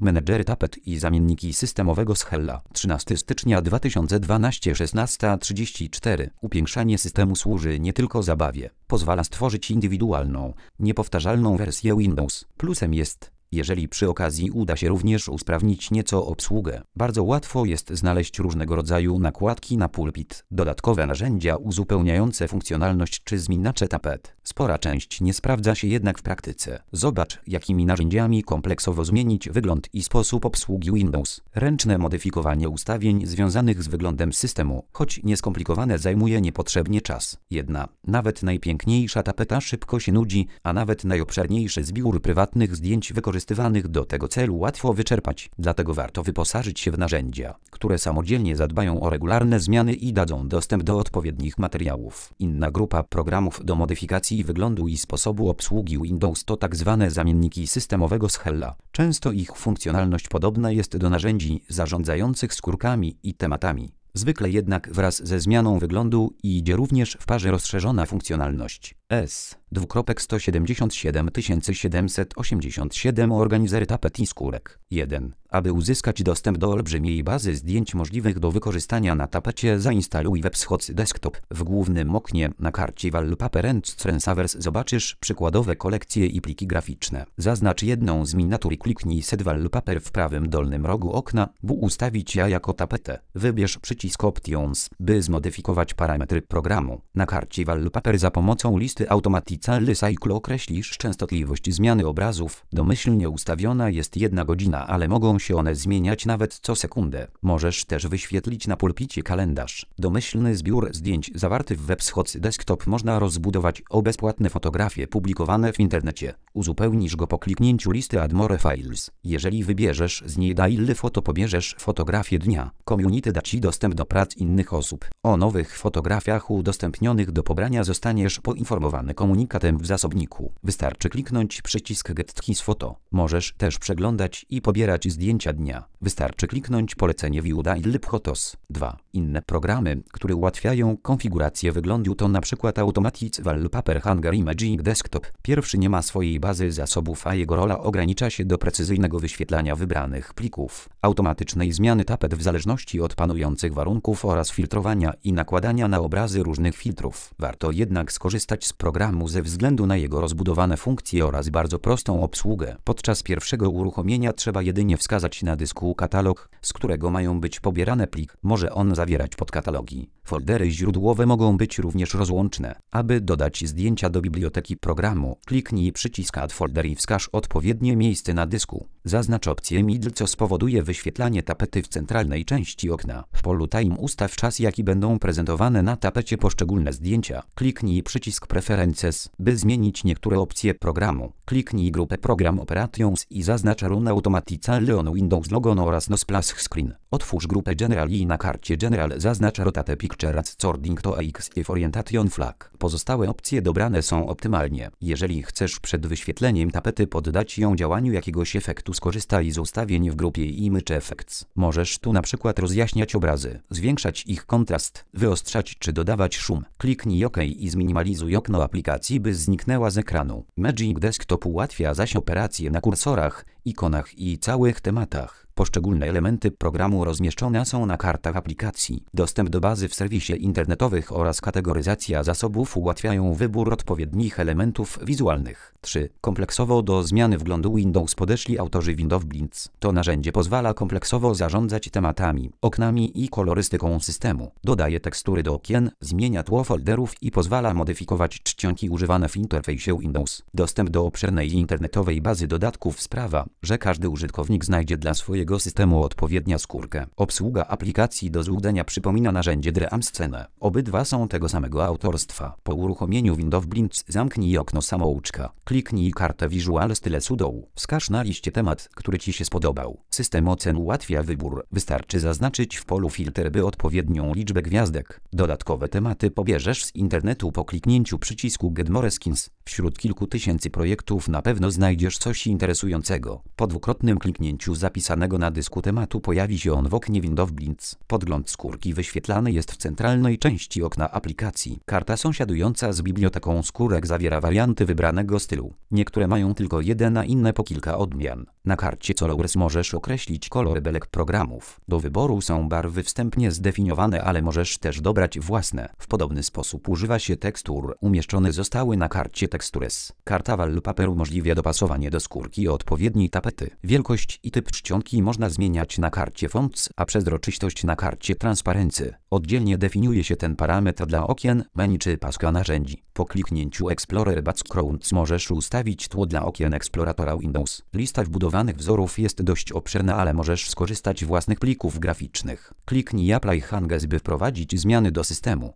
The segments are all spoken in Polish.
Menedżery tapet i zamienniki systemowego z Hella. 13 stycznia 2012 16:34. Upiększanie systemu służy nie tylko zabawie. Pozwala stworzyć indywidualną, niepowtarzalną wersję Windows. Plusem jest, jeżeli przy okazji uda się również usprawnić nieco obsługę. Bardzo łatwo jest znaleźć różnego rodzaju nakładki na pulpit, dodatkowe narzędzia uzupełniające funkcjonalność czy zmieniacze tapet. Spora część nie sprawdza się jednak w praktyce. Zobacz, jakimi narzędziami kompleksowo zmienić wygląd i sposób obsługi Windows. Ręczne modyfikowanie ustawień związanych z wyglądem systemu, choć nieskomplikowane, zajmuje niepotrzebnie czas. Nawet najpiękniejsza tapeta szybko się nudzi, a nawet najobszerniejszy zbiór prywatnych zdjęć wykorzystywanych do tego celu łatwo wyczerpać. Dlatego warto wyposażyć się w narzędzia, które samodzielnie zadbają o regularne zmiany i dadzą dostęp do odpowiednich materiałów. Inna grupa programów do modyfikacji wyglądu i sposobu obsługi Windows to tzw. zamienniki systemowego z Hella. Często ich funkcjonalność podobna jest do narzędzi zarządzających skórkami i tematami. Zwykle jednak wraz ze zmianą wyglądu idzie również w parze rozszerzona funkcjonalność. S. 2.17787 Organizer tapet i skórek. 1. Aby uzyskać dostęp do olbrzymiej bazy zdjęć możliwych do wykorzystania na tapecie, zainstaluj WebShots Desktop. W głównym oknie na karcie Wallpaper and Screensavers zobaczysz przykładowe kolekcje i pliki graficzne. Zaznacz jedną z miniatur i kliknij Set Wallpaper w prawym dolnym rogu okna, by ustawić je jako tapetę. Wybierz przycisk Options, by zmodyfikować parametry programu. Na karcie Wallpaper za pomocą listy Automatically Cycle określisz częstotliwość zmiany obrazów. Domyślnie ustawiona jest 1 godzina, ale mogą się one zmieniać nawet co sekundę. Możesz też wyświetlić na pulpicie kalendarz. Domyślny zbiór zdjęć zawarty w WebShots Desktop można rozbudować o bezpłatne fotografie publikowane w internecie. Uzupełnisz go po kliknięciu listy Add More Files. Jeżeli wybierzesz z niej Daily Photo, pobierzesz fotografię dnia. Community da Ci dostęp do prac innych osób. O nowych fotografiach udostępnionych do pobrania zostaniesz poinformowany komunikatem w zasobniku. Wystarczy kliknąć przycisk Get Keys Photo. Możesz też przeglądać i pobierać zdjęcia dnia. Wystarczy kliknąć polecenie View Daily Photos. 2. Inne programy, które ułatwiają konfigurację wyglądu to np. Automatic Wallpaper Hanger i Magic Desktop. Pierwszy nie ma swojej bazy zasobów, a jego rola ogranicza się do precyzyjnego wyświetlania wybranych plików, automatycznej zmiany tapet w zależności od panujących warunków oraz filtrowania i nakładania na obrazy różnych filtrów. Warto jednak skorzystać z programu ze względu na jego rozbudowane funkcje oraz bardzo prostą obsługę. Podczas pierwszego uruchomienia trzeba jedynie wskazać na dysku katalog, z którego mają być pobierane plik. Może on zawierać podkatalogi. Foldery źródłowe mogą być również rozłączne. Aby dodać zdjęcia do biblioteki programu, kliknij przycisk Add Folder i wskaż odpowiednie miejsce na dysku. Zaznacz opcję Middle, co spowoduje wyświetlanie tapety w centralnej części okna. W polu Time ustaw czas, jaki będą prezentowane na tapecie poszczególne zdjęcia. Kliknij przycisk Preferences, by zmienić niektóre opcje programu. Kliknij grupę Program Operations i zaznacz Run Automatically on Windows Logon oraz No Splash Screen. Otwórz grupę General i na karcie General zaznacz Rotate Pictures Sorting to Axis Orientation Flag. Pozostałe opcje dobrane są optymalnie. Jeżeli chcesz przed wyświetleniem tapety poddać ją działaniu jakiegoś efektu, skorzystaj z ustawień w grupie Image Effects. Możesz tu na przykład rozjaśniać obrazy, zwiększać ich kontrast, wyostrzać czy dodawać szum. Kliknij OK i zminimalizuj okno aplikacji, by zniknęła z ekranu. Magic Desktop ułatwia zaś operacje na kursorach, ikonach i całych tematach. Poszczególne elementy programu rozmieszczone są na kartach aplikacji. Dostęp do bazy w serwisie internetowych oraz kategoryzacja zasobów ułatwiają wybór odpowiednich elementów wizualnych. 3. Kompleksowo do zmiany wglądu Windows podeszli autorzy WindowBlinds. To narzędzie pozwala kompleksowo zarządzać tematami, oknami i kolorystyką systemu. Dodaje tekstury do okien, zmienia tło folderów i pozwala modyfikować czcionki używane w interfejsie Windows. Dostęp do obszernej internetowej bazy dodatków sprawia, że każdy użytkownik znajdzie dla swojego systemu odpowiednia skórkę. Obsługa aplikacji do złudzenia przypomina narzędzie DreamScene. Obydwa są tego samego autorstwa. Po uruchomieniu WindowBlinds zamknij okno samouczka. Kliknij kartę Visual Styles u dołu. Wskaż na liście temat, który Ci się spodobał. System ocen ułatwia wybór. Wystarczy zaznaczyć w polu filtr, by odpowiednią liczbę gwiazdek. Dodatkowe tematy pobierzesz z internetu po kliknięciu przycisku Get More Skins. Wśród kilku tysięcy projektów na pewno znajdziesz coś interesującego. Po dwukrotnym kliknięciu zapisanego na dysku tematu pojawi się on w oknie WindowBlinds. Podgląd skórki wyświetlany jest w centralnej części okna aplikacji. Karta sąsiadująca z biblioteką skórek zawiera warianty wybranego stylu. Niektóre mają tylko jeden, a inne po kilka odmian. Na karcie Colors możesz określić kolor belek programów. Do wyboru są barwy wstępnie zdefiniowane, ale możesz też dobrać własne. W podobny sposób używa się tekstur. Umieszczone zostały na karcie Textures. Karta Wallpaper umożliwia dopasowanie do skórki odpowiedniej tapety. Wielkość i typ czcionki można zmieniać na karcie Fonts, a przezroczystość na karcie Transparency. Oddzielnie definiuje się ten parametr dla okien, menu czy paska narzędzi. Po kliknięciu Explorer Backgrounds możesz ustawić tło dla okien eksploratora Windows. Lista wbudowanych wzorów jest dość obszerna, ale możesz skorzystać z własnych plików graficznych. Kliknij Apply Changes, by wprowadzić zmiany do systemu.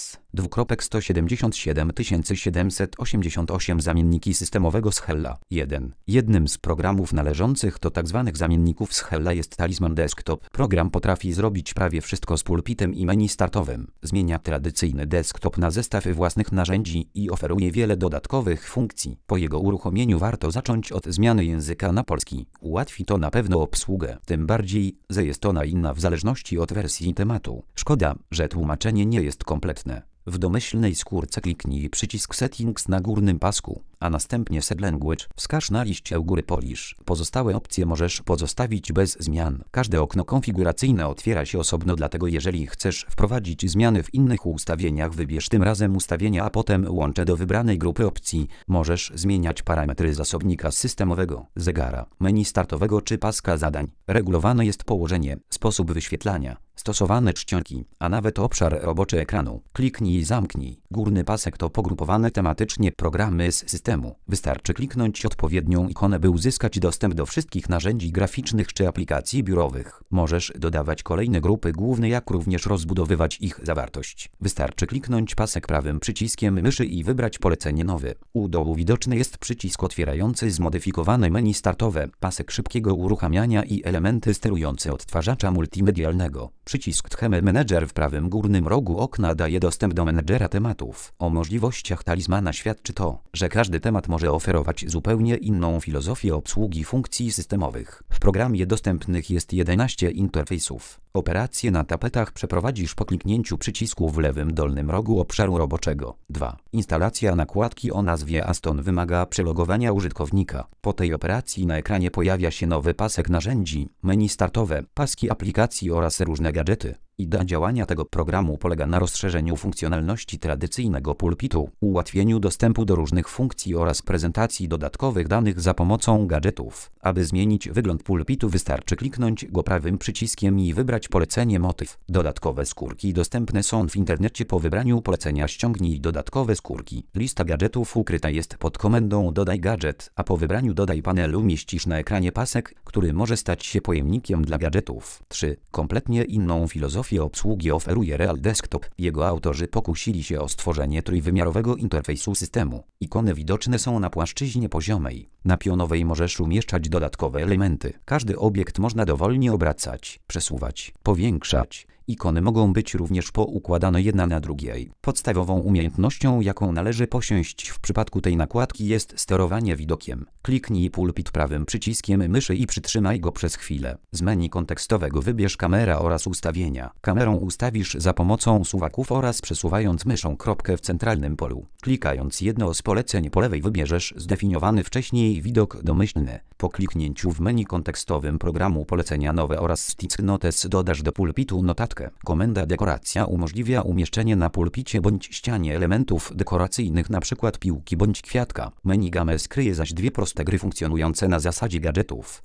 S:17788 zamienniki systemowego z Hella 1. Jednym z programów należących do tzw. zamienników z Hella jest Talisman Desktop. Program potrafi zrobić prawie wszystko z pulpitem i menu startowym. Zmienia tradycyjny desktop na zestaw własnych narzędzi i oferuje wiele dodatkowych funkcji. Po jego uruchomieniu warto zacząć od zmiany języka na polski. Ułatwi to na pewno obsługę, tym bardziej, że jest ona inna w zależności od wersji tematu. Szkoda, że tłumaczenie nie jest kompletne. W domyślnej skórce kliknij przycisk Settings na górnym pasku, a następnie Set Language. Wskaż na liście u góry Polish. Pozostałe opcje możesz pozostawić bez zmian. Każde okno konfiguracyjne otwiera się osobno, dlatego jeżeli chcesz wprowadzić zmiany w innych ustawieniach, wybierz tym razem ustawienia, a potem łącze do wybranej grupy opcji. Możesz zmieniać parametry zasobnika systemowego, zegara, menu startowego czy paska zadań. Regulowane jest położenie, sposób wyświetlania, stosowane czcionki, a nawet obszar roboczy ekranu. Kliknij i zamknij. Górny pasek to pogrupowane tematycznie programy z systemu. Wystarczy kliknąć odpowiednią ikonę, by uzyskać dostęp do wszystkich narzędzi graficznych czy aplikacji biurowych. Możesz dodawać kolejne grupy główne, jak również rozbudowywać ich zawartość. Wystarczy kliknąć pasek prawym przyciskiem myszy i wybrać polecenie nowe. U dołu widoczny jest przycisk otwierający zmodyfikowane menu startowe, pasek szybkiego uruchamiania i elementy sterujące odtwarzacza multimedialnego. Przycisk Theme Manager w prawym górnym rogu okna daje dostęp do menedżera tematów. O możliwościach Talismana świadczy to, że każdy temat może oferować zupełnie inną filozofię obsługi funkcji systemowych. W programie dostępnych jest 11 interfejsów. Operacje na tapetach przeprowadzisz po kliknięciu przycisku w lewym dolnym rogu obszaru roboczego. 2. Instalacja nakładki o nazwie Aston wymaga przelogowania użytkownika. Po tej operacji na ekranie pojawia się nowy pasek narzędzi, menu startowe, paski aplikacji oraz różne gadżety. Idea działania tego programu polega na rozszerzeniu funkcjonalności tradycyjnego pulpitu, ułatwieniu dostępu do różnych funkcji oraz prezentacji dodatkowych danych za pomocą gadżetów. Aby zmienić wygląd pulpitu, wystarczy kliknąć go prawym przyciskiem i wybrać polecenie motyw. Dodatkowe skórki dostępne są w internecie. Po wybraniu polecenia ściągnij dodatkowe skórki. Lista gadżetów ukryta jest pod komendą Dodaj gadżet, a po wybraniu Dodaj panelu umieścisz na ekranie pasek, który może stać się pojemnikiem dla gadżetów. 3. Kompletnie inną filozofię obsługi oferuje Real Desktop. Jego autorzy pokusili się o stworzenie trójwymiarowego interfejsu systemu. Ikony widoczne są na płaszczyźnie poziomej. Na pionowej możesz umieszczać dodatkowe elementy. Każdy obiekt można dowolnie obracać, przesuwać, powiększać. Ikony mogą być również poukładane jedna na drugiej. Podstawową umiejętnością, jaką należy posiąść w przypadku tej nakładki, jest sterowanie widokiem. Kliknij pulpit prawym przyciskiem myszy i przytrzymaj go przez chwilę. Z menu kontekstowego wybierz kamera oraz ustawienia. Kamerą ustawisz za pomocą suwaków oraz przesuwając myszą kropkę w centralnym polu. Klikając jedno z poleceń po lewej wybierzesz zdefiniowany wcześniej widok domyślny. Po kliknięciu w menu kontekstowym programu polecenia nowe oraz Stick Notes dodasz do pulpitu notatkę. Komenda dekoracja umożliwia umieszczenie na pulpicie bądź ścianie elementów dekoracyjnych, np. piłki bądź kwiatka. Menu Game skryje zaś dwie proste gry funkcjonujące na zasadzie gadżetów.